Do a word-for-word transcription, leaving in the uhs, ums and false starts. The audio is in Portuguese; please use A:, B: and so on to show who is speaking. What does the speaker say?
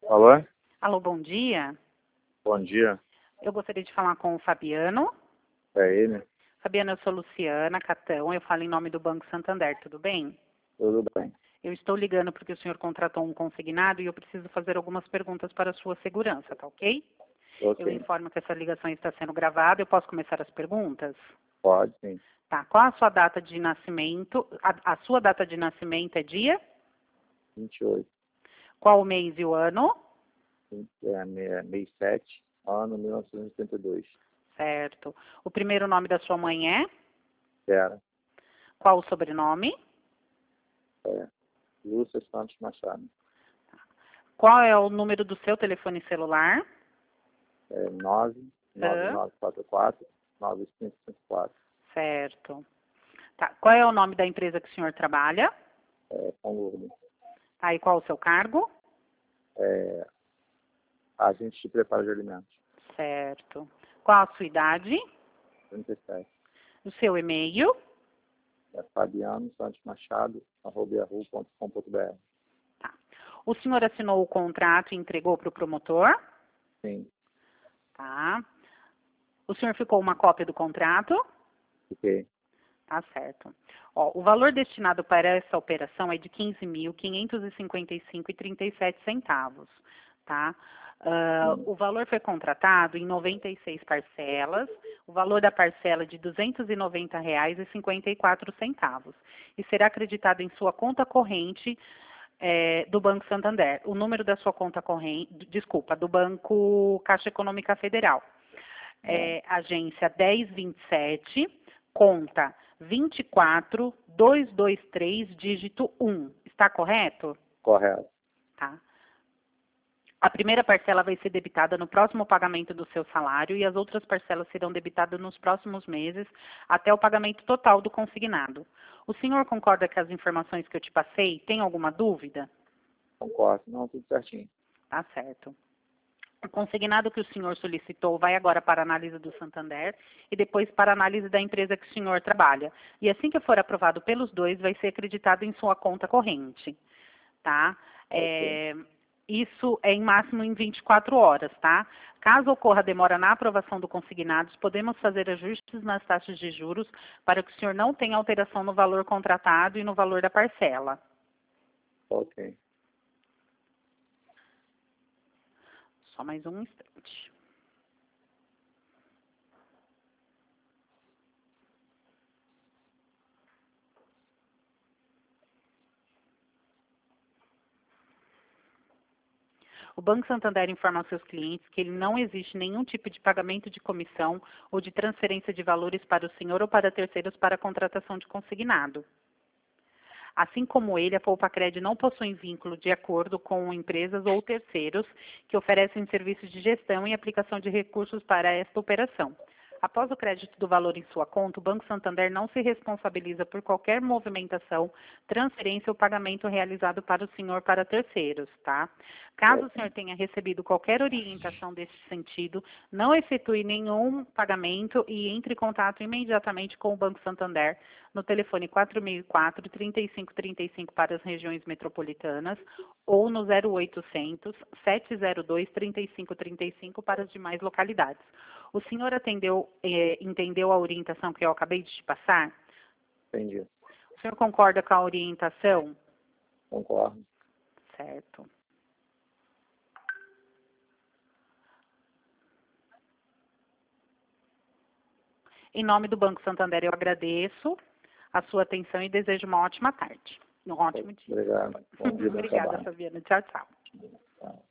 A: Alô?
B: Alô, bom dia.
A: Bom dia.
B: Eu gostaria de falar com o Fabiano.
A: É ele?
B: Fabiano, eu sou Luciana Catão, eu falo em nome do Banco Santander, tudo bem?
A: Tudo bem.
B: Eu estou ligando porque o senhor contratou um consignado e eu preciso fazer algumas perguntas para a sua segurança, tá ok?
A: Ok.
B: Eu informo que essa ligação está sendo gravada, eu posso começar as perguntas?
A: Pode, sim.
B: Tá, qual a sua data de nascimento? A, a sua data de nascimento é dia?
A: vinte e oito.
B: Qual o mês e o ano?
A: É, mês sete, ano mil novecentos e oitenta e dois.
B: Certo. O primeiro nome da sua mãe é?
A: Era.
B: Qual o sobrenome?
A: É. Lúcia Santos Machado.
B: Qual é o número do seu telefone celular?
A: É nove nove nove quatro quatro nove cinco cinco quatro.
B: Certo. Tá. Qual é o nome da empresa que o senhor trabalha?
A: É, com Lourdes.
B: Tá. E qual o seu cargo?
A: É, agente de preparo de alimentos.
B: Certo. Qual a sua idade?
A: trinta e sete.
B: O seu e-mail?
A: É Fabiano Santos Machado, arroba yahoo ponto com ponto br.
B: Tá. O senhor assinou o contrato e entregou para o promotor?
A: Sim.
B: Tá. O senhor ficou uma cópia do contrato?
A: Fiquei.
B: Tá certo. Ó, o valor destinado para essa operação é de quinze mil quinhentos e cinquenta e cinco reais e trinta e sete centavos, tá? Uh, o valor foi contratado em noventa e seis parcelas, o valor da parcela é de duzentos e noventa reais e cinquenta e quatro centavos e será acreditado em sua conta corrente é, do Banco Santander. O número da sua conta corrente, desculpa, do Banco Caixa Econômica Federal. É, agência dez vinte e sete, conta vinte e quatro, duzentos e vinte e três, dígito um. Está correto?
A: Correto.
B: Tá. A primeira parcela vai ser debitada no próximo pagamento do seu salário e as outras parcelas serão debitadas nos próximos meses até o pagamento total do consignado. O senhor concorda com as informações que eu te passei? Tem alguma dúvida?
A: Concordo. Não, tudo certinho.
B: Tá certo. O consignado que o senhor solicitou vai agora para a análise do Santander e depois para a análise da empresa que o senhor trabalha. E assim que for aprovado pelos dois, vai ser acreditado em sua conta corrente, tá?
A: Okay.
B: É, isso é em máximo em vinte e quatro horas, tá? Caso ocorra demora na aprovação do consignado, podemos fazer ajustes nas taxas de juros para que o senhor não tenha alteração no valor contratado e no valor da parcela.
A: Ok.
B: Só mais um instante. O Banco Santander informa aos seus clientes que ele não existe nenhum tipo de pagamento de comissão ou de transferência de valores para o senhor ou para terceiros para a contratação de consignado. Assim como ele, a Poupa-Cred não possui vínculo de acordo com empresas ou terceiros que oferecem serviços de gestão e aplicação de recursos para esta operação. Após o crédito do valor em sua conta, o Banco Santander não se responsabiliza por qualquer movimentação, transferência ou pagamento realizado para o senhor para terceiros, tá? Caso o senhor tenha recebido qualquer orientação desse sentido, não efetue nenhum pagamento e entre em contato imediatamente com o Banco Santander no telefone quatro mil e quatro, trinta e cinco trinta e cinco para as regiões metropolitanas ou no zero oitocentos, sete zero dois, trinta e cinco trinta e cinco para as demais localidades. O senhor atendeu, eh, entendeu a orientação que eu acabei de te passar?
A: Entendi.
B: O senhor concorda com a orientação?
A: Concordo.
B: Certo. Em nome do Banco Santander, eu agradeço a sua atenção e desejo uma ótima tarde. Um ótimo dia.
A: Obrigado. Bom dia, bom
B: Obrigada,
A: trabalho.
B: Fabiana. Tchau, tchau.
A: Tchau.